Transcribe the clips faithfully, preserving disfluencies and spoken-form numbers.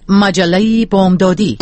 مجله بامدادی.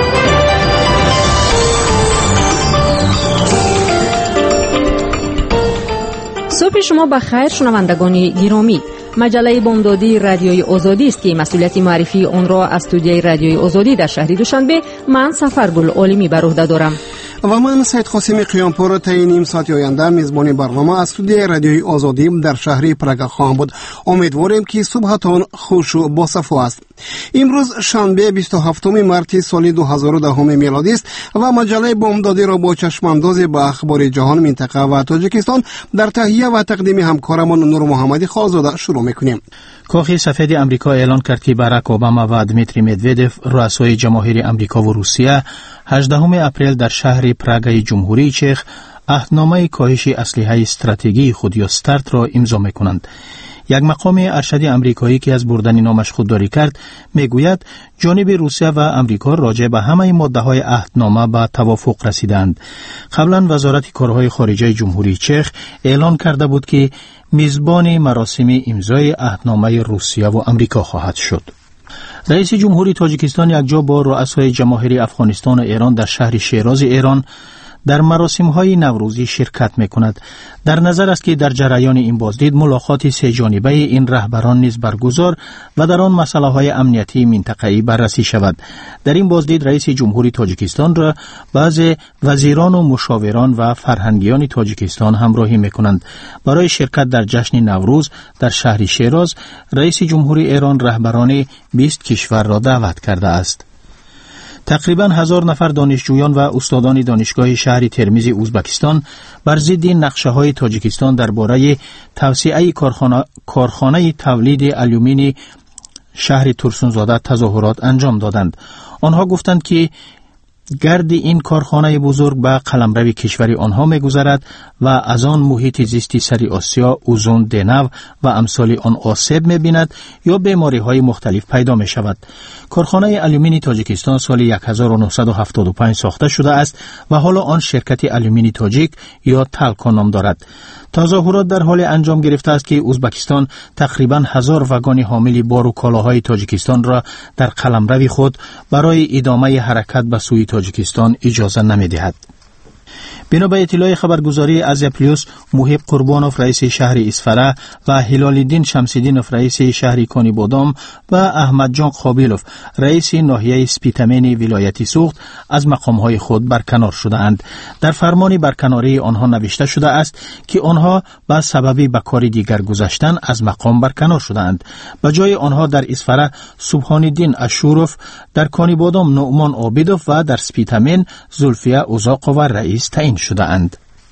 صبح شما بخیر شنوندگان گرامی. مجله بامدادی رادیوی آزادی است که مسئولیت معرفی آن را از استودیوی رادیوی آزادی در شهر دوشنبه من سفرگل عالمی بر عهده دارم. و من سید قاسم قیامپور تا نیم ساعت آینده میزبان برنامه از استودیوی رادیوی آزادی در شهر پراگ خواهم بود. امیدواریم که صبحتان خوش و باصفا است. امروز شنبه بیست و هفتم مارس سال دو هزار و ده میلادی است و مجله بامدادی را با چشماندازی به اخبار جهان، منطقه و تاجیکستان در تهیه و تقدیم همکارمان نور محمدی خالزاده شروع میکنیم. کاخ سفید امریکا اعلان کرد که باراک اوباما و دمیتری مدودف، رؤسای جماهیر امریکا و روسیه، هجدهم اپریل در شهر پراگ جمهوری چخ عهدنامه کاهش اسلحه استراتژی خود یا استارت را امضا میکنند. یک مقام ارشد امریکایی که از بردن نامش خودداری کرد میگوید جانب روسیه و امریکا راجع به همه ماده‌های عهدنامه به توافق رسیدند. قبلا وزارت کارهای خارجه جمهوری چخ اعلان کرده بود که میزبان مراسم امضای عهدنامه روسیه و امریکا خواهد شد. رئیس جمهوری تاجیکستان یکجا با رؤسای جماهیر افغانستان و ایران در شهر شیراز ایران در مراسم‌های نوروزی شرکت می‌کند. در نظر است که در جریان این بازدید ملاقات سه جانبه این رهبران نیز برگزار و در آن مسائل امنیتی منطقه‌ای بررسی شود. در این بازدید رئیس جمهوری تاجیکستان را بعضی وزیران و مشاوران و فرهنگیان تاجیکستان همراهی می‌کنند. برای شرکت در جشن نوروز در شهر شیراز رئیس جمهوری ایران رهبران بیست کشور را دعوت کرده است. تقریباً هزار نفر دانشجویان و استادان دانشگاه شهر ترمیز ازبکستان بر ضد نقشه‌های تاجیکستان درباره توسعه کارخانه کارخانه تولید آلومینی شهر ترسونزاده تظاهرات انجام دادند. آنها گفتند که گرد این کارخانه بزرگ به قلمرو کشور آنها می‌گذرد و از آن محیط زیستی سری آسیا، اوزون، دنو و امثال آن آسیب می‌بیند یا بیماری‌های مختلف پیدا می‌شود. کارخانه آلومینی تاجیکستان سال هزار و نهصد و هفتاد و پنج ساخته شده است و حالا آن شرکت آلومینی تاجیک یا تالکو نام دارد. تظاهرات در حال انجام گرفته است که ازبکستان تقریباً هزار واگن حامل بار و کالاهای تاجیکستان را در قلمرو خود برای ادامه حرکت به سوی تاجیکستان اجازه نمی‌دهد. بنا به اطلاع خبرگزاری ازیا پلیوس، محب قربانوف رئیس شهر اسفره و هلال‌الدین شمس‌الدینوف رئیس شهر کانی بادام و احمد جان قابیلوف رئیس ناحیه سپیتامین ولایت سوخت از مقام‌های خود برکنار شده‌اند. در فرمان برکناری آنها نوشته شده است که آنها به سبب به کار دیگر گذاشتن از مقام برکنار شده‌اند. به جای آنها در اسفره سبحان‌الدین اشوروف، در کانی بادام نعمان عابدوف و در سپیتامین زلفیه اوزاقووا رئیس تعیین شده اند.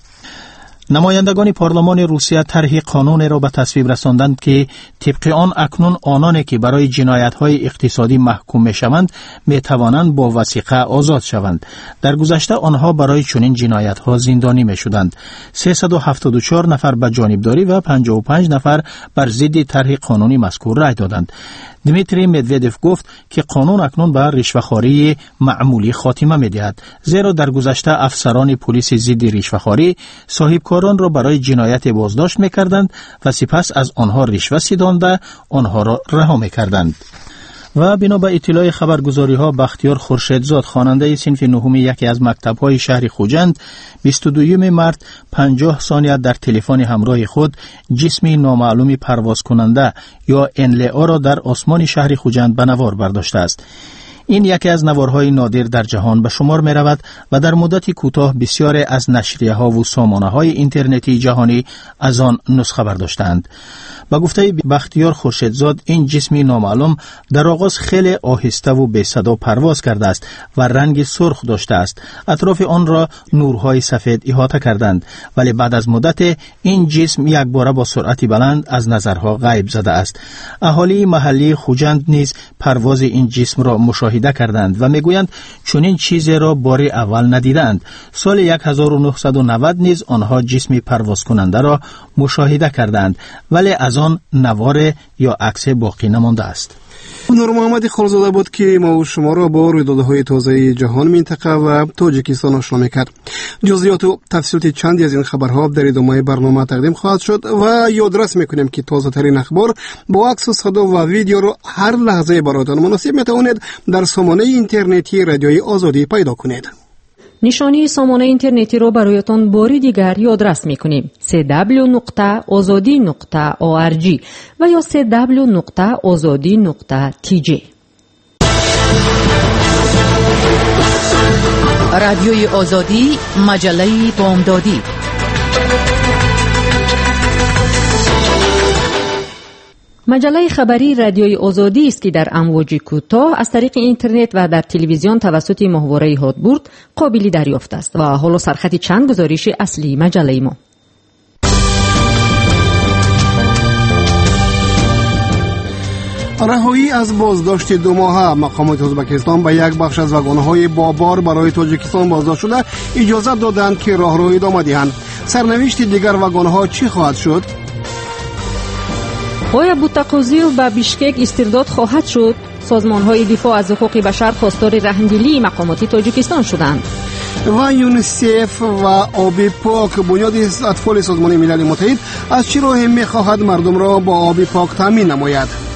نمایندگان پارلمان روسیه طرح قانون را به تصویب رساندند که طبق آن اکنون آنانی که برای جنایت‌های اقتصادی محکوم می‌شوند می‌توانند با وثیقه آزاد شوند. در گذشته آنها برای چنین جنایت‌ها زندانی می‌شدند. سیصد و هفتاد و چهار نفر به جانبداری و پنجاه و پنج نفر بر ضد طرح قانونی مذکور رای دادند. دمیتری مدودف گفت که قانون اکنون به رشوه‌خواری معمولی خاتمه می‌دهد، زیرا در گذشته افسران پلیس ضد رشوه‌خواری صاحبکاران را برای جنایت بازداشت می‌کردند و سپس از آنها رشوه ستانده آنها را رها می‌کردند. و بنا به اطلاع خبرگزاری‌ها بختیار خورشیدزاد خواننده صنف نهم یکی از مکتب‌های شهر خوجند بیست و دوم مارس پنجاه ثانیه در تلفن همراه خود جسمی نامعلوم پرواز کننده یا ان ال او را در آسمان شهر خوجند به نوار برداشته است. این یکی از نوارهای نادر در جهان به شمار می رود و در مدت کوتاه بسیاری از نشریه ها و سامانه های اینترنتی جهانی از آن نسخه برداشتند. با گفته بختیار خورشیدزاد این جسمی نامعلوم در آغاز خیلی آهسته و بی صدا پرواز کرده است و رنگ سرخ داشته است. اطراف آن را نورهای سفید احاطه کردند، ولی بعد از مدت این جسم یک باره با سرعت بلند از نظرها غیب زده است. اهالی محلی خوجند نیز پرواز این جسم را مشاهده کردند و میگویند چنین چیزی را بار اول ندیدند. سال هزار و نهصد و نود نیز آنها جسمی پرواز کننده را مشاهده کردند، ولی از آن نوار یا عکس باقی نمانده است. نور محمد خالزاده بود که ما و شما را با رویدادهای تازه جهان منطقه و تاجیکستان آشنا می‌کرد. جزئیات و تفصیلات چندی از این خبرها در ادامه برنامه تقدیم خواهد شد و یادرس می‌کنیم که تازه ترین اخبار با عکس و صدا و ویدیو را هر لحظه براتون مناسب می‌توانید در سامانه اینترنتی رادیوی آزادی پیدا کنید. نشانی سامانه اینترنتی رو برایتان باری دیگر یادرس میکنیم: سی دبلیو نقطه آزادی نقطه او آر جی و یا سی دبلیو نقطه آزادی نقطه تی جی. رادیوی آزادی، مجله بامدادی. مجله خبری رادیوی آزادی است که در امواج کوتاه از طریق اینترنت و در تلویزیون توسط ماهواره هاتبورد قابل دریافت است و حالا سرخط چند گزارش اصلی مجله ما. رهایی از بازداشت دو ماهه. مقامات ازبکستان به یک بخش از واگن‌های با بار برای تاجیکستان بازداشت شده اجازه دادند که راهرو ادامه دهند. سرنوشت دیگر واگن‌ها چی خواهد شد؟ آیا بوتقوزیو به بیشکک استرداد خواهد شد؟ سازمان‌های دفاع از حقوق بشر خواستار رهندلی مقامات تاجیکستان شدند. و یونیسف و آب پاک، بنیاد اطفال سازمان ملل متحد، از چه راهی می‌خواهد مردم را با آب پاک تامین نماید؟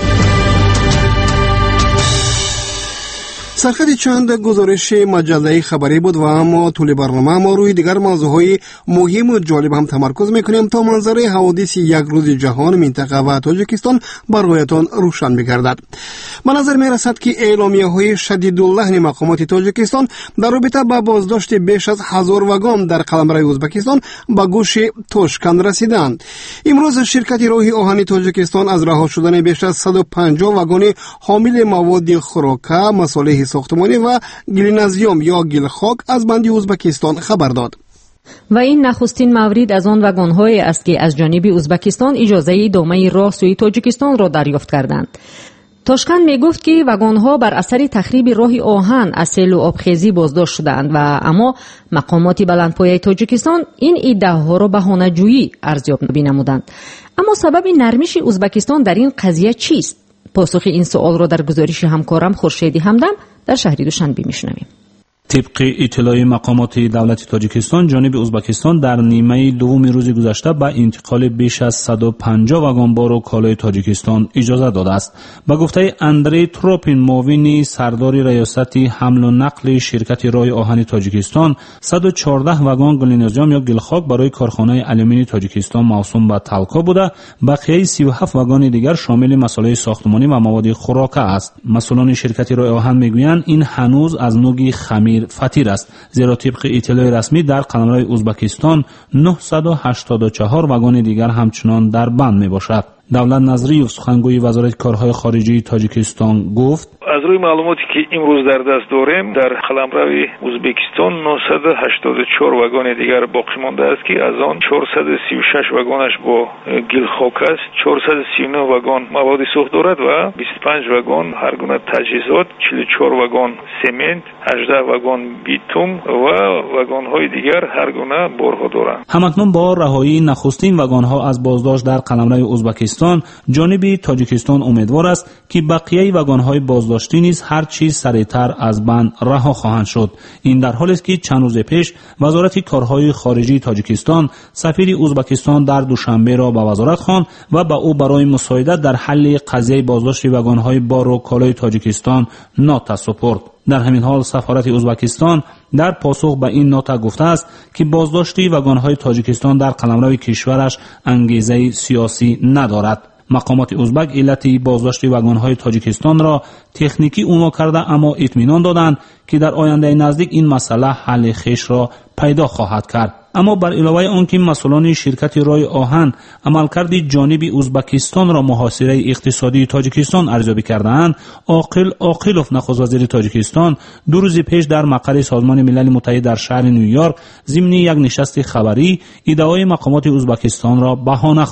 سرخط چند گزارش مجله خبری بود و اما طول برنامه ما روی دیگر موضوعهای مهم و جالب هم تمرکز میکنیم تا منظره حوادث یک روز جهان منطقه و تاجیکستان برایتان روشن بگردد. به نظر میرسد که اعلامیه های شدیداللحن مقامات تاجیکستان در رابطه با بازداشت بیش از هزار واگن در قلمرو ازبکستان به گوش توشکن رسیدند. امروز شرکت راه آهن تاجیکستان از رها شدن بیش از صد و پنجاه واگن حامل مواد خوراکه، مصالح ساختمانی و گلینازیوم یا گلخاک از بندی ازبکستان خبر داد. و این نخستین مورد از آن واگن‌هایی است که از جانب ازبکستان اجازه ادامه راه سوی تاجیکستان را دریافت کردند. توشکن می گفت که واگن‌ها بر اثر تخریب راه آهن از سیل و آبخیزی بازداشت شدند و اما مقامات بلندپایه تاجیکستان این ادعاها را بهانه‌جویی ارزیابی نمودند. اما سبب نرمش ازبکستان در این قضیه چیست؟ پاسخ این سوال را در گزارش همکارم خورشیدی همدم در شهر دوشنبه میشنویم. طبق اطلاع مقامات دولت تاجیکستان، جانب ازبکستان در نیمه دوم روز گذشته به انتقال بیش از صد و پنجاه واگن بار و کالای تاجیکستان اجازه داده است. به گفته اندری تروپین، معاون سردار ریاست حمل و نقل شرکت راه آهن تاجیکستان، صد و چهارده واگن گلینازیوم یا گلخاک برای کارخانه آلومینی تاجیکستان موسوم به تالکا بوده، بقیه سی و هفت واگن دیگر شامل مصالح ساختمانی و مواد خوراکه است. مسئولان شرکت راه آهن میگویند این هنوز از نوع خمیر فطیر است، زیرا طبق اطلاع رسمی در قلمرو ازبکستان نهصد و هشتاد و چهار واگن دیگر همچنان در بند می باشد. دولت نظریوف، سخنگوی وزارت کارهای خارجه تاجیکستان، گفت از روی معلوماتی که امروز در دست داریم در قلمرو ازبکستان نهصد و هشتاد و چهار واگن دیگر باقی مانده است که از آن چهارصد و سی و شش واگنش با گلخاک است، چهارصد و سی و نه واگن مواد سوخت دارد و بیست و پنج واگن هر گونه تجهیزات، چهل و چهار واگن سمنت، هجده واگن بیتوم و واگن های دیگر هر گونه بارها دارند. همکنون با رهایی نخستین واگن ها از بازداشت در قلمرو ازبکستان، جانب تاجیکستان امیدوار است که بقیه واگن های بازداشت نیز هر چیز سریعتر از بند رها خواهند شد. این در حالی است که چند روز پیش وزارت کارهای خارجه تاجیکستان سفیر ازبکستان در دوشنبه را به وزارت خواند و به او برای مساعدت در حل قضیه بازداشت واگن‌های بار و کالای تاجیکستان نوت سپرد. در همین حال سفارت ازبکستان در پاسخ به این نوت گفته است که بازداشت واگن‌های تاجیکستان در قلمرو کشورش انگیزه سیاسی ندارد. مقامات ازبک علت بازداشت واگن‌های تاجیکستان را تکنیکی عنوان کرده، اما اطمینان دادند که در آینده نزدیک این مسئله حل خویش را پیدا خواهد کرد. اما بر علاوه آن که مسئولان شرکت راه آهن عملکرد جانب ازبکستان را محاصره اقتصادی تاجیکستان ارزیابی کرده‌اند، عاقل عاقلوف، نخست وزیر تاجیکستان، دو روز پیش در مقر سازمان ملل متحد در شهر نیویورک ضمن یک نشست خبری ادعای مقامات ازبکستان را بهانه خواند.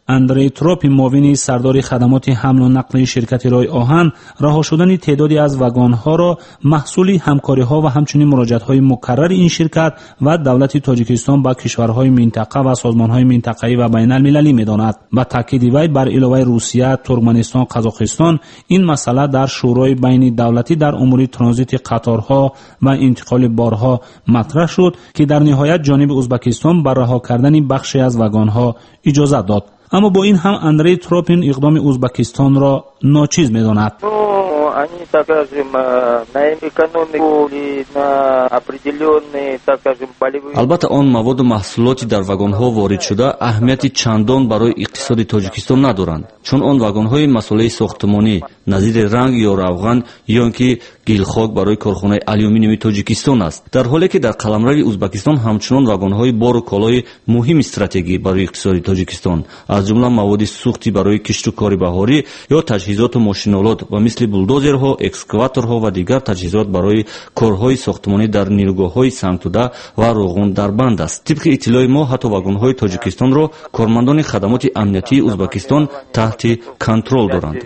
اندری تروپ، معاون سردار خدمات حمل و نقل شرکت رای آهن، رها شدن تعدادی از واگن‌ها را محصول همکاری‌ها و همچنین مراجعات‌های مکرر این شرکت و دولت تاجیکستان با کشورهای منطقه و سازمان‌های منطقه‌ای و بین‌المللی می‌داند. با تاکید وی بر علاوه روسیه، ترکمنستان، قزاقستان، این مسئله در شورای بین دولتی در امور ترانزیت قطارها و انتقال بارها مطرح شد که در نهایت جانب ازبکستان بر رها کردن بخشی از واگن‌ها اجازه داد. اما با این هم اندری تروپین اقدام ازبکستان را ناچیز می‌داند. Они, так скажем, на экономику или на определенные, так скажем, болевые. البته آن مواد و محصولاتی در واگن‌ها وارد شده اهمیت چندان برای اقتصاد تاجیکستان ندارند، چون آن واگن‌های مسئله ساختمانی نظیر رنگ یا روغن یا اینکه گیلخاک برای کارخانه آلومینیوم تاجیکستان است، در حالی که در قلمرو ازبکستان همچنان واگن‌های بار و کالای مهم استراتژی برای اقتصاد تاجیکستان از جمله مواد سوختی برای کشت و کار بهاری یا تجهیزات و ماشین‌آلات و مثل بولدوزرها، اکسکاواتورها و دیگر تجهیزات برای کارهای ساختمانی در نیروگاه‌های سنگ‌توده و روغن در بند است. طبق اطلاع ما حتی واگن‌های تاجیکستان را کارمندان خدمات امنیتی ازبکستان تحت کنترل دارند.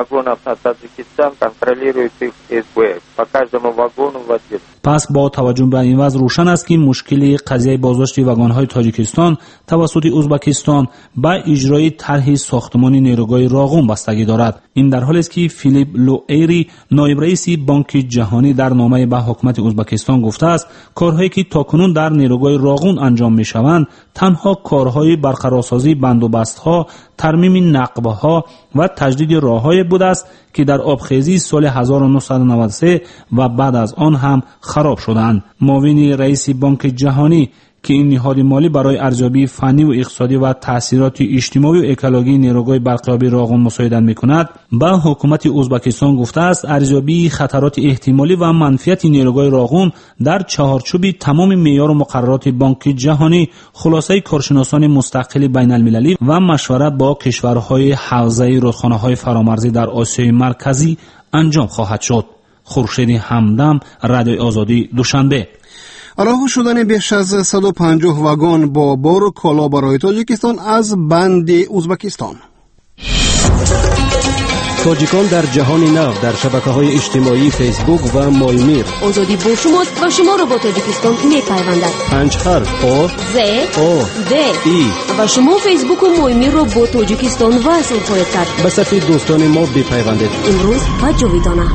پس با توجه به این وضع روشن است که مشکل قضیه بازداشت واگن‌های تاجیکستان توسط ازبکستان با اجرای طرح ساختمانی نیروگاه راغون بستگی دارد. این در حالی است که فیلیپ لوئیری، نایب رئیس بانک جهانی، در نامه به حکومت ازبکستان گفته است کارهایی که تاکنون در نیروگاه راغون انجام می‌شوند تنها کارهای برقرارسازی بندوبست‌ها، ترمیم نقبه‌ها و تجدید راه‌های بوده است که در آبخیزی سال هزار و نهصد و نود و سه و بعد از آن هم خراب شدند. معاون رئیس بانک جهانی که این نهاد مالی برای ارزیابی فنی و اقتصادی و تاثیرات اجتماعی و اکولوژی نیروگاه برقیابی راغون مساعدت می‌کند، با حکومت ازبکستان گفته است ارزیابی خطرات احتمالی و منفیت نیروگاه راغون در چهارچوب تمام معیار و مقررات بانک جهانی، خلاصه کارشناسان مستقل بین‌المللی و مشورت با کشورهای حوزه رودخانه‌های فرامرزی در آسیای مرکزی انجام خواهد شد. خورشید همدم، رادیوی آزادی، دوشنبه. رها شدن بیش از صد و پنجاه واگن با بار و کالا برای تاجیکستان از بند ازبکستان. تاجیکان در جهان نو در شبکه‌های اجتماعی فیسبوک و مایمیر. آزادی با شماست و شما را با تاجیکستان می‌پیوندد. پنج حرف آ ز او د ای و شما فیسبوک و مایمیر را با تاجیکستان وصل خواهید کرد. به صفحه دوستان ما بپیوندید. امروز و جاویدانه.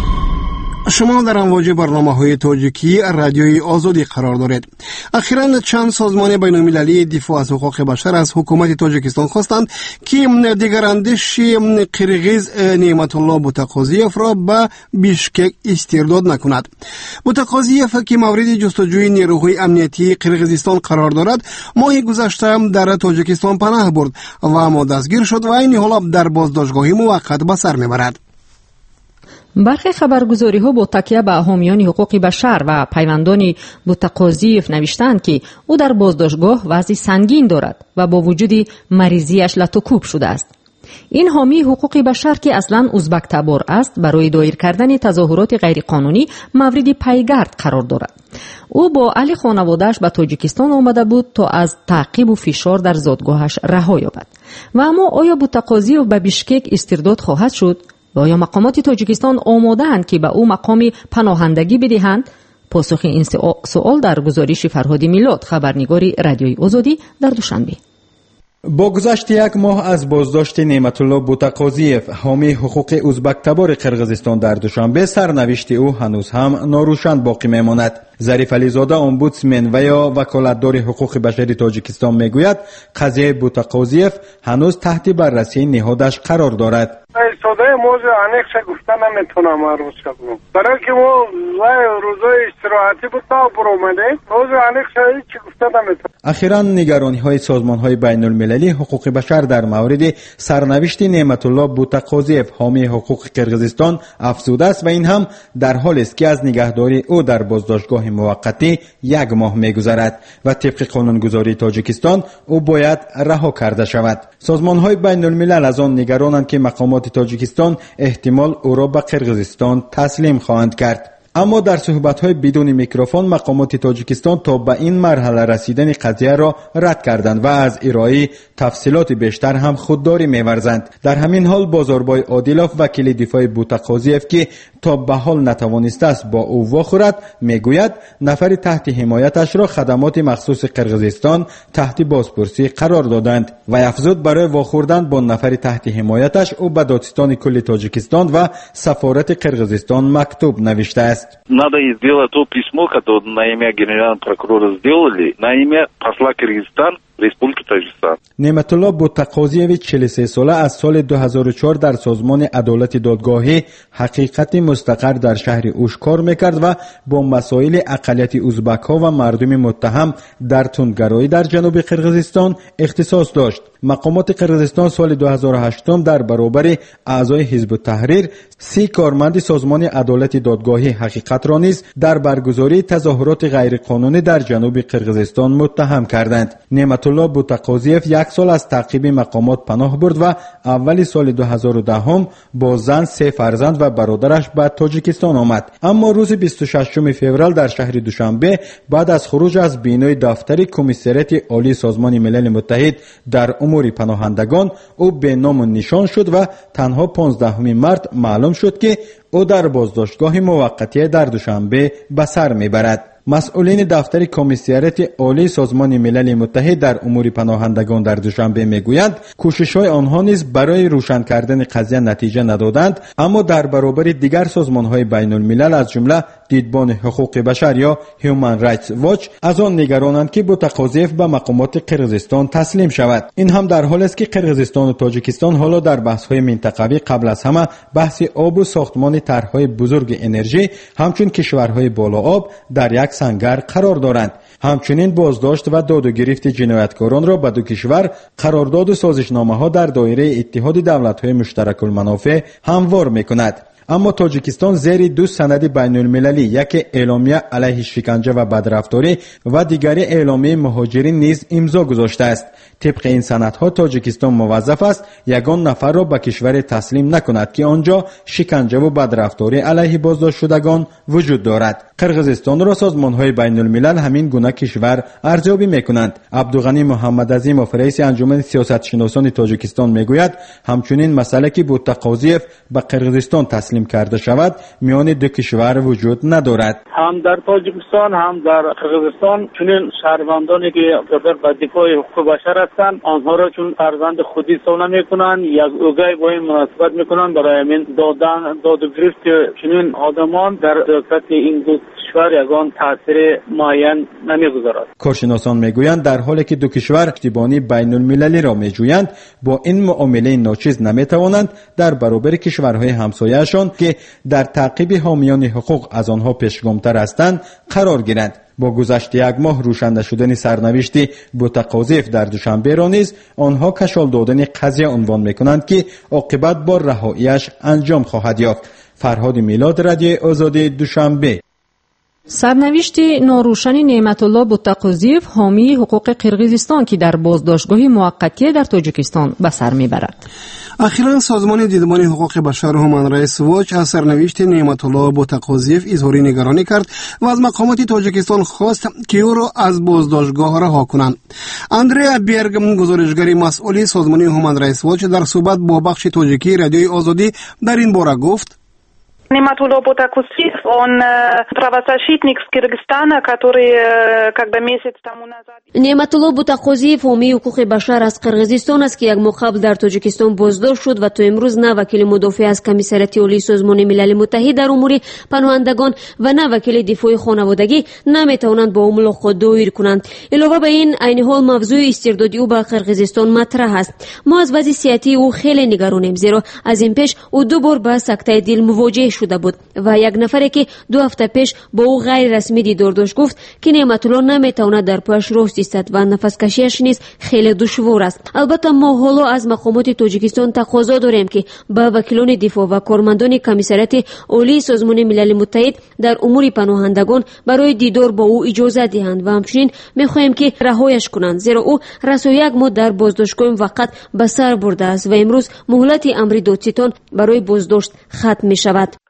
شما در امواج برنامه‌های تاجیکی رادیوی آزادی قرار دارید. اخیراً چند سازمان بین‌المللی دفاع از حقوق بشر از حکومت تاجیکستان خواستند که دگراندیش قرغیز نعمت الله بوتقازیف را به بیشکک استرداد نکند. بوتقازیف که مورد جستجوی نیروهای امنیتی قرغیزستان قرار دارد، ماه گذشته در تاجیکستان پناه برد و اما دستگیر شد و این حال در بازداشتگاه موقت به سر میبرد. برخی خبرگزاری ها با تکیه به حامیان حقوق بشر و پیوندان بوتقازیف نوشتند که او در بازداشتگاه وضع سنگین دارد و با وجود مریضیش لطوکوب شده است. این حامی حقوق بشر که اصلا ازبک تبار است، برای دایر کردن تظاهرات غیرقانونی مورد پیگرد قرار دارد. او با اهل خانواده‌اش به تاجیکستان آمده بود تا از تعقیب و فشار در زادگاهش رها یابد. و اما آیا بوتقازیف به بیشکک استرداد خواهد شد؟ و آیا مقامات تاجیکستان آماده‌اند که به او مقام پناهندگی بدهند؟ پاسخ این سوال در گزارش فرهاد میلاد، خبرنگار رادیوی آزادی، در دوشنبه. با گذشت یک ماه از بازداشت نعمت الله بوتقازیف، حامی حقوق ازبک تبار قرغیزستان، در دوشنبه سرنوشت او هنوز هم ناروشن باقی میماند. ظریف علیزاده، امبودسمن و یا وکالتدار حقوق بشری تاجیکستان میگوید قضیه بوتقازیف هنوز تحت بررسی نهادش قرار دارد. ایستاده موضوع انیقش گفتن نمیتونم عروض کنم، برای که ما روزای استراحتی بود تا برومده موضوع انیقش هیچ گفتن نمیتونم. اخیراً نگرانی های سازمان های بین المللی حقوق بشر در مورد سرنوشت نعمت الله بوتقازیف، حامی حقوق قرغیزستان، افزوده است و این هم در حالی است که از نگهداری او در بازداشتگاه موقتی یک ماه میگذرد و طبق قانونگذاری تاجیکستان او باید رها کرده شود. سازمان های بین الملل از آن نگرانند که مقامات تاجیکستان احتمال او را به قرغیزستان تسلیم خواهند کرد. اما در صحبت‌های بدون میکروفون مقامات تاجیکستان تا به این مرحله رسیدن قضیه را رد کردند و از ارائه تفصیلات بیشتر هم خودداری می‌ورزند. در همین حال بازاربای عادلوف وکیل دفاع بوتقاضیف که تا به حال نتوانسته است با او واخورد میگوید نفر تحت حمایتش را خدمات مخصوص قرقیزستان تحت بازپرسی قرار دادند و افزود برای واخوردن با نفر تحت حمایتش او به دادستان کل تاجیکستان و سفارت قرقیزستان مکتوب نوشته است. Надо сделать то письмо, которое на имя генерального прокурора сделали, на имя посла Кыргызстан республики Таджикистан. نعمت الله بوتقاضیویچ چهل و سه ساله از سال دو هزار و چهار در سازمان عدالت دادگاهی حقیقت مستقر در شهر اوش کار میکرد و با مسائل اقلیت ازبک ها و مردم متهم در تندگرایی در جنوب قرقیزستان اختصاص داشت. مقامات قرقیزستان سال دو هزار و هشت در برابر اعضای حزب التحریر سی کارمند سازمان عدالت دادگاهی حقیقت را نیز در برگزاری تظاهرات غیرقانونی در جنوب قرقیزستان متهم کردند. نعمت الله بوتقاضیف یک سال از تعقیب مقامات پناه برد و اول سال دو هزار و ده با زن، سه فرزند و برادرش به تاجیکستان آمد. اما روز بیست و ششم فوریه در شهر دوشنبه بعد از خروج از بینای دفتر کمیسریت عالی سازمان ملل متحد در امور پناهندگان او به نام و نشان شد و تنها پانزدهم مارس معلوم شد که او در بازداشتگاه موقتی در دوشنبه به سر میبرد. مسئولین دفتر کمیسریت عالی سازمان ملل متحد در امور پناهندگان در دوشنبه میگویند کوشش‌های آنها نیز برای روشن کردن قضیه نتیجه ندادند، اما در برابر دیگر سازمان‌های بین الملل از جمله دیدبان حقوق بشر یا هیومن رایتس واچ از آن نگرانند که بوتقاضیف به مقامات قرقیزستان تسلیم شود. این هم در حالی است که قرقیزستان و تاجیکستان حالا در بحث‌های منطقوی قبل از همه بحث آب و ساختمان طرح‌های بزرگ انرژی همچون کشورهای بالا آب در یک سنگر قرار دارند. همچنین بازداشت و داد و گرفت جنایتکاران را به دو کشور قرارداد و سازشنامه‌ها در دایره اتحاد دولت‌های مشترک المنافع هموار می‌کند. اما تاجیکستان زیر دو سند بین المللی، یک اعلامیه علیه شکنجه و بدرفتاری و دیگری اعلامیه مهاجرین نیز امضا گذاشته است. طبق این سندها تاجیکستان موظف است یگان نفر را به کشور تسلیم نکند که آنجا شکنجه و بدرفتاری علیه بازداشت شدگان وجود دارد. قرقیزستان را سازمان‌های بین الملل همین گونه کشور ارزیابی می‌کنند. عبدالغنی محمد عظیموف رئیس انجمن سیاستشناسان تاجیکستان میگوید همچنین مسئله که بوتقاضیف به قرقیزستان تسلیم کرده شود میان دو کشور وجود ندارد. هم در تاجیکستان هم در قرقیزستان چنین شهروندانی که در دفاع حقوق بشر هستند آنها را چون فرزند خودی حساب میکنند، یک اوگای با این مناسبت میکنند. برای همین دادن داد و گرفت چنین آدمان در سیاست این دو کشور یگان تاثیر معین نمیگذارد. کارشناسان میگویند در حالی که دو کشور پشتیبانی بین المللی را میجویند با این معامله ناچیز نمیتوانند در برابر کشورهای همسایه‌شان که در تعقیب حامیان حقوق از آنها پیشگامتر هستند قرار گیرند. با گذشت یک ماه روشن شدن سرنوشت بوتقاضیف در دوشنبه را نیز آنها کشال دادن قضیه عنوان میکنند که عاقبت با رهاییش انجام خواهد یافت. فرهاد میلاد، رادیو آزادی، دوشنبه. سرنوشت ناروشن نعمت الله بوتقاضیف حامی حقوق قرقیزستان که در بازداشتگاه موقتی در تاجیکستان به سر میبرد. اخیراً سازمان دیدبان حقوق بشر هومن رایتس واچ از سرنوشت نعمت الله بوتقاضیف اظهار نگرانی کرد و از مقامات تاجیکستان خواست که او را از بازداشتگاه رها کنند. اندریا بیرگ، گزارشگر مسئول سازمان هومن رایتس واچ، در صحبت با بخش تاجیکی رادیوی آزادی در این باره گفت: Нематулло Бутакузиев, он правозащитник с Кыргызстана, который когда месяц тому назад... Нематулло Бутакузиев حامی حقوق بشر از قرقیزستان است که یک ماه قبل در تاجیکستان بازداشت شد و تا امروز نه وکیل مدافع از کمیسریت عالی سازمان ملل متحد در امور پناهندگان و نه وکیل دفاع خانوادگی نمیتوانند با او ملاقات دایر کنند. علاوه بر این عین حال موضوع استرداد او به قرقیزستان مطرح است. ما از وضع صحتی او خیلی نگرانیم، زیرا از این پیش او دو بار با سکته دل مواجه شده بود و یک نفری که دو هفته پیش با او غیر رسمی دیدار داشت گفت که نعمت الله نمیتواند در پایش راست ایستد و نفس کشیش نیز خیلی دشوار است. البته ما حالا از مقامات تاجیکستان تقاضا داریم که با وکیلان دفاع و کارمندان کمیسریت عالی سازمان ملل متحد در امور پناهندگان برای دیدار با او اجازه دهند و همچنین میخواهیم که رهایش کنند، زیرا او رسو یک ماه در بازداشتگاه موقت به سر برده است و امروز مهلت امر دادستان برای بازداشت ختم می شود.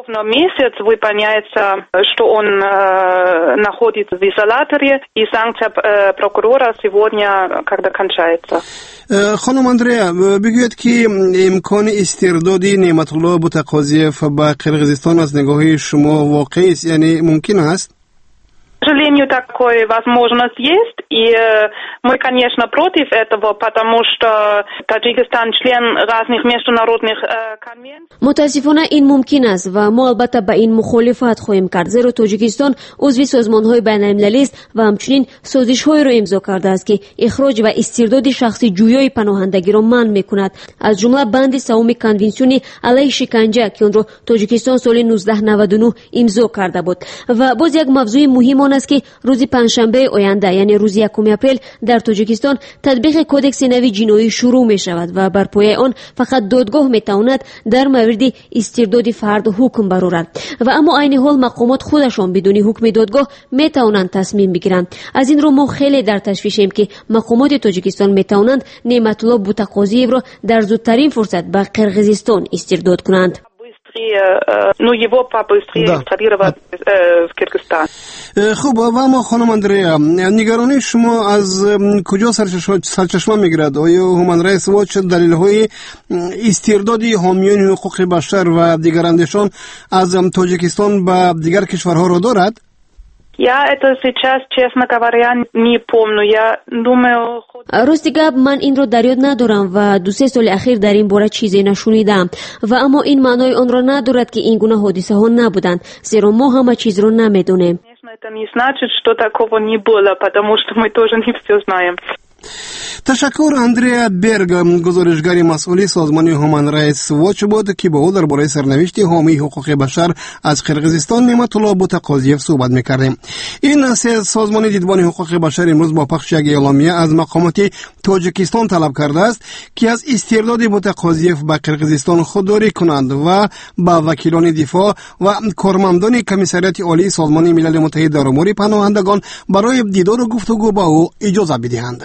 ровно месяц выполняется, что он находится в изоляторе, и санкция прокурора сегодня, когда кончается. خانم اندریا بگوید که امکان استرداد نعمت الله بوتقاضیف به قرقیزستان از نگاه شما واقعی است، یعنی ممکن است؟ К сожалению, такая возможность есть, и мы, конечно, против этого, потому что Таджикистан член разных международных конвенций. متاسفانه این ممکن است و ما البته به این مخالفت خواهیم کرد، زیرا تاجیکستان عضو سازمان‌های بین‌المللی است و همچنین سازش‌هایی را امضا کرده است که اخراج و استرداد شخصی جویای پناهندگی را منع می‌کند، از جمله بند سوم کنوانسیون علیه شکنجه که آن را تاجیکستان سال نوزده نود و نه امضا کرده بود. و باز یک موضوع مهم آن است که روز پنجشنبه آینده یعنی روز یکم اپریل در تاجیکستان تطبیق کودکس نوی جنایی شروع می شود و بر پایه آن فقط دادگاه می تواند در مورد استرداد فرد حکم برآورد و اما عین حال مقامات خودشان بدون حکم دادگاه می توانند تصمیم بگیرند. از این رو ما خیلی در تشویشیم که مقامات تاجیکستان می توانند نعمت الله بوتقاضیف را در زودترین فرصت به قرقیزستان استرداد کنند. Ну, его побыстрее экстрадировать в Кыргызстан. خب و اما خانم اندریا، نگرانی شما از کجا سرچشمه میگیرد؟ آیا هومن رایتس واچ دلیل‌های استرداد حامیان حقوق بشر و دیگر اندیشان از تاجیکستان به دیگر کشورها را دارد؟ Я это сейчас, честно говоря, не помню. Я думаю... راستی گپ من این رو در یاد ندارم و دو سه سال اخیر در این باره چیزی نشنیدم و اما این معنای آن را ندارد که این گونه حادثه ها نبودند، زیرا ما همه چیز رو نمیدونیم. Это не значит, что такого не было, потому что мы тоже не все знаем. تشکر. اندریا برگ، گزارشگر مسئولی سازمان هومن رایتس واچ بود که با او درباره سرنوشت حامی حقوق بشر از قرقیزستان نعمت الله بوتقاضیف صحبت می‌کردیم. این سازمان دیدبان حقوق بشر امروز با پخش یک اعلامیه از مقامات تاجیکستان طلب کرده است که از استرداد بوتقاضیف به قرقیزستان خودداری کنند و با وکیلان دفاع و کارمندان کمیسریت عالی سازمان ملل متحد در امور پناهندگان برای دیدار و گفتگو با او اجازه بدهند.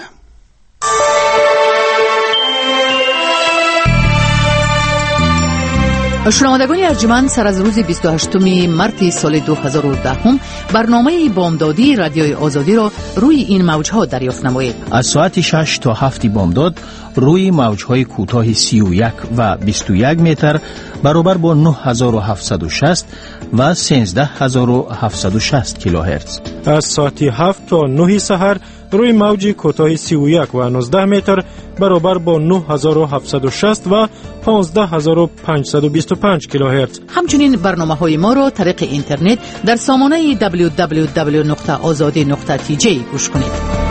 شنوندگان ارجمند، سر از روز بیست و هشتم مارس سال دو هزار و ده برنامه بامدادی رادیوی آزادی را روی این موجها دریافت نمایید. از ساعت شش تا هفت بامداد روی موجهای کوتاه سی و یک و بیست و یک متر برابر با نه هزار و هفتصد و شصت و سیزده هزار و هفتصد و شصت کیلوهرتز. از ساعت هفت تا نه سحر روی موج کوتاه سی و یک و نوزده متر برابر با نه هزار و هفتصد و شصت و پانزده هزار و پانصد و بیست و پنج کیلوهرتز. همچنین برنامه‌های ما را طریق اینترنت در سامانه دبلیو دبلیو دبلیو نقطه آزادی نقطه تی جی گوش کنید.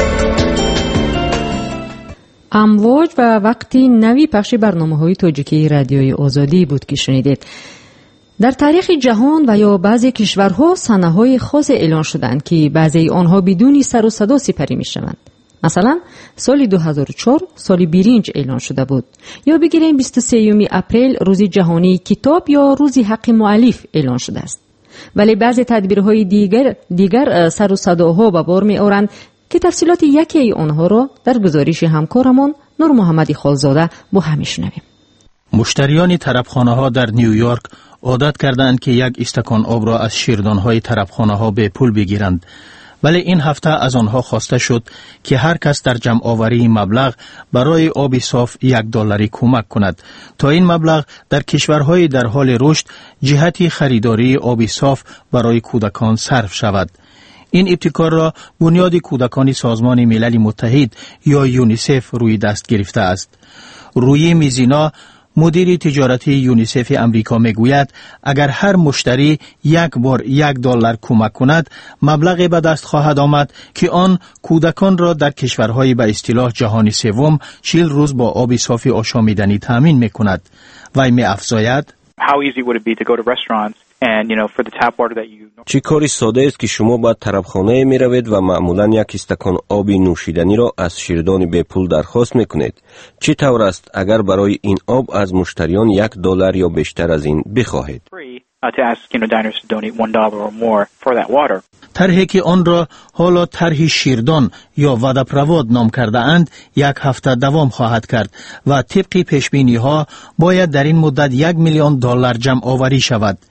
امواج و وقتی نوی پخش برنامه‌های تاجیکی رادیوی آزادی بود که شنیدید. در تاریخ جهان و یا بعضی کشورها سنه‌های خاص اعلان شدند که بعضی آنها بدون سر و صدا سپری می‌شوند. مثلا سال دو هزار و چهار سال برنج اعلان شده بود، یا بگیریم بیست و سوم اپریل روز جهانی کتاب یا روز حق مؤلف اعلان شده است. ولی بعضی تدبیرهای دیگر دیگر سر و صداها به بار می‌آورند که تفصیلات یکی آنها را در گزارش همکارمان نور محمدی خالزاده با هم می‌شنویم. مشتریان طربخانه‌ها در نیویورک عادت کردند که یک استکان آب را از شیردان‌های طربخانه‌ها به پول بگیرند، ولی این هفته از آنها خواسته شد که هر کس در جمع آوری مبلغ برای آب صاف یک دلاری کمک کند تا این مبلغ در کشورهای در حال رشد جهت خریداری آب صاف برای کودکان صرف شود. این ابتکار را بنیاد کودکان سازمان ملل متحد یا یونیسف روی دست گرفته است. روی میزینا مدیر تجارتی یونیسف امریکا میگوید اگر هر مشتری یک بار یک دلار کمک کند مبلغی به دست خواهد آمد که آن کودکان را در کشورهای به اصطلاح جهانی سوم چهل روز با آب صاف آشامیدنی تامین میکند. وی می افزاید چه کاری ساده است که شما به طربخانه می روید و معمولا یک استکان آب نوشیدنی را از شیردان به پول درخواست می کنید. چه طور است اگر برای این آب از مشتریان یک دلار یا بیشتر از این بخواهید؟ طرحی که آن را حالا طرح شیردان یا وعده‌پرواد نام کرده اند یک هفته دوام خواهد کرد و طبق پیشبینی ها باید در این مدت یک میلیون دلار جمع آوری شود.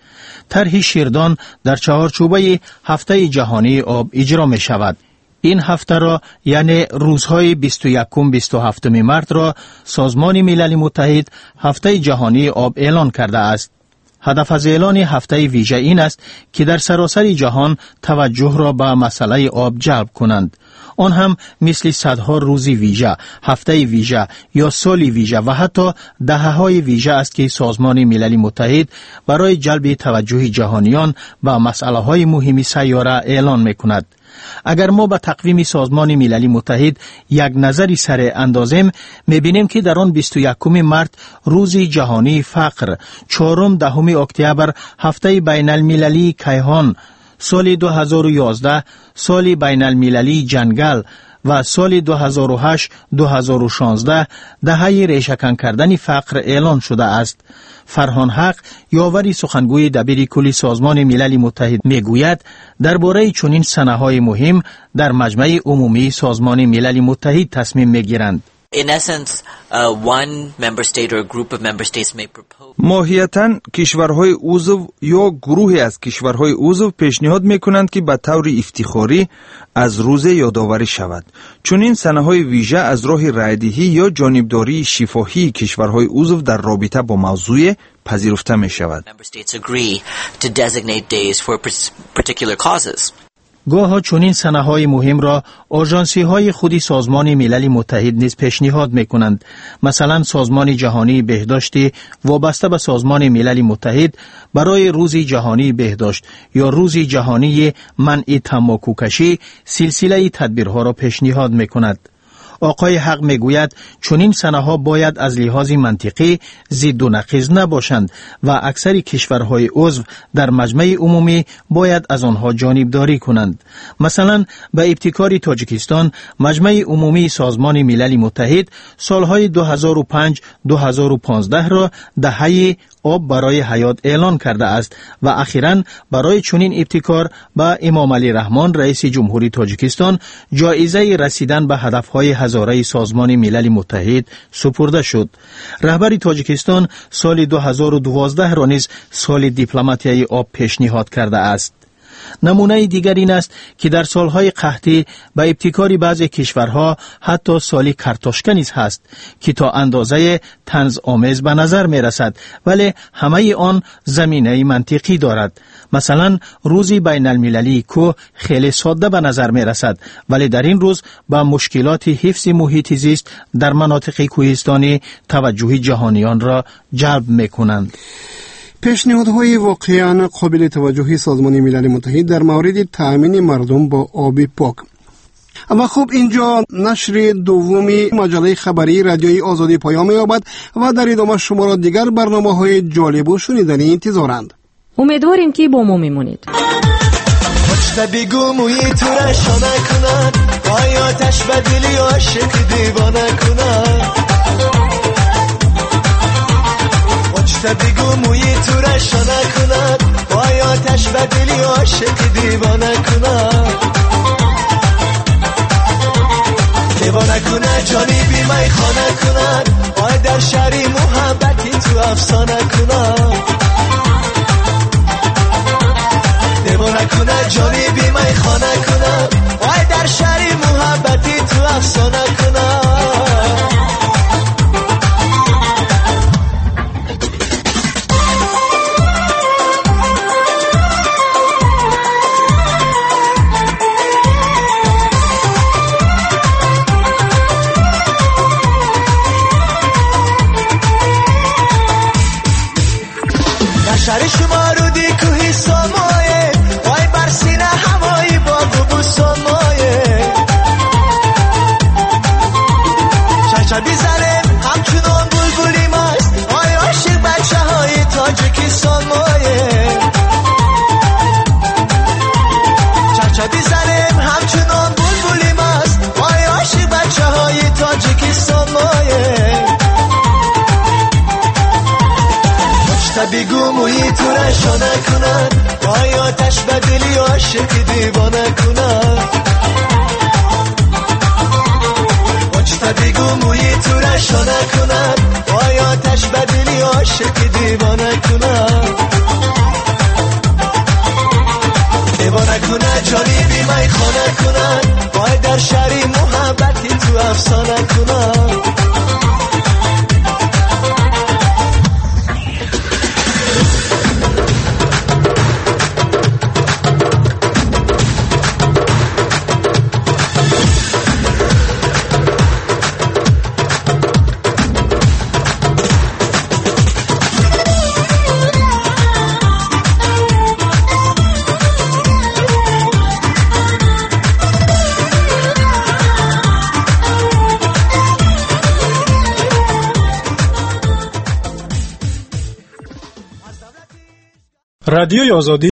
طرح شیردان در چهارچوبه هفته جهانی آب اجرا می شود. این هفته را یعنی روزهای بیست و یکم و بیست و هفتم مارس را سازمان ملل متحد هفته جهانی آب اعلان کرده است. هدف از اعلان هفته ویژه این است که در سراسر جهان توجه را به مسئله آب جلب کنند. آن هم مثل صدها روزی ویژه، هفته ویژه یا سالی ویژه و حتی دهه‌های ویژه است که سازمان ملل متحد برای جلب توجه جهانیان به مسئله‌های مهم سیاره اعلان می‌کند. اگر ما به تقویم سازمان ملل متحد یک نظری سر اندازیم، می‌بینیم که در آن بیست و یکم مارس روز جهانی فقر، چهارم دهم اکتبر هفته بین المللی کیهان، سال دو هزار و یازده سال بین المللی جنگل و سال دو هزار و هشت دو هزار و شانزده دهه ریشه‌کن کردن فقر اعلان شده است. فرهان حق یاوری سخنگوی دبیر کل سازمان ملل متحد میگوید درباره چنین سنه‌های مهم در مجمع عمومی سازمان ملل متحد تصمیم میگیرند. In essence, uh, one member state or a group of member states may propose. ماهیتاً کشورهای عضو یا گروهی از کشورهای عضو پیشنهاد میکنند که به طور افتخاری از روز یادآوری شود. چون این سنه‌های ویژه از راه رایدهی یا جانبداری شفاهی کشورهای عضو در رابطه با موضوع پذیرفته می شود. Member states agree to designate days for particular causes. گاه چنین سنه‌های مهم را آژانسی‌های خودی سازمان ملل متحد نیز پیشنهاد می‌کنند. مثلا سازمان جهانی بهداشت وابسته به سازمان ملل متحد برای روز جهانی بهداشت یا روز جهانی منع تنباکوکشی سلسله تدبیرها را پیشنهاد می‌کند. آقای حق میگوید چنین سنه‌ها باید از لحاظ منطقی ضد و نقیض نباشند و اکثر کشورهای عضو در مجمع عمومی باید از آنها جانبداری کنند. مثلا به ابتکار تاجیکستان مجمع عمومی سازمان ملل متحد سالهای دو هزار و پنج دو هزار و پانزده را دهه آب برای حیات اعلان کرده است و اخیراً برای چنین ابتکار به امام علی رحمان رئیس جمهوری تاجیکستان جایزه رسیدن به هدفهای هزاره سازمان ملل متحد سپرده شد. رهبر تاجیکستان سال دو هزار و دوازده را نیز سال دیپلماتیای آب پیشنهاد کرده است. نمونه دیگر این است که در سالهای قحطی به ابتکار بعضی کشورها حتی سالی کارتوشکا نیز هست که تا اندازه طنز آمیز به نظر می رسد ولی همه آن زمینه منطقی دارد. مثلا روزی بین المللی که خیلی ساده به نظر می رسد ولی در این روز با مشکلات حفظ محیط زیست در مناطق کوهستانی توجه جهانیان را جلب می کنند. پیشنهادهای واقعاً قابل توجهی سازمان ملل متحد در مورد تأمین مردم با آب پاک. اما خب اینجا نشر دومی مجله خبری رادیوی آزادی پایان می‌یابد و در ادامه شما را دیگر برنامه‌های جالب و شنیدنی انتظارند. امیدواریم که با ما میمونید. بگو موی تو رشانه کنن آیاتش بدلی عاشق دیوانه کنن بگو موی تو رشانه کنن آیاتش بدلی عاشق دیوانه کنن دیوانه کنن جانی بی می خانه کنن آی در شهری محبتی تو افسانه کنن دیوانه کنن جانی بی می خانه کنن آی در شهری محبتی تو افسانه کنن شهر شما رو دی کوهی سامایه وای بر سینه هوایی با گبو سامایه شرشبی زنه همچنان بلبلی ماست وای عاشق بچه های تاجیکی سامایه شرشبی زنه همچنان بلبلی ماست وای عاشق بچه های تاجیکی سامایه بگو موی تو رشانه کنن آی آتش بدلی عاشق دیوانه کنن آجتا بگو موی تو رشانه کنن آی آتش بدلی عاشق دیوانه کنن رادیوی آزادی